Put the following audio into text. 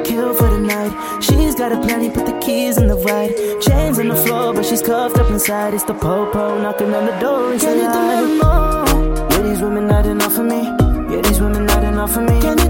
kill for the night. She's got a plan, he put the keys in the ride. Chains on the floor, but she's cuffed up inside. It's the po-po knocking on the door and say hi. Can you do more? Yeah, these women not enough for me. Yeah, these women not enough for me. Can you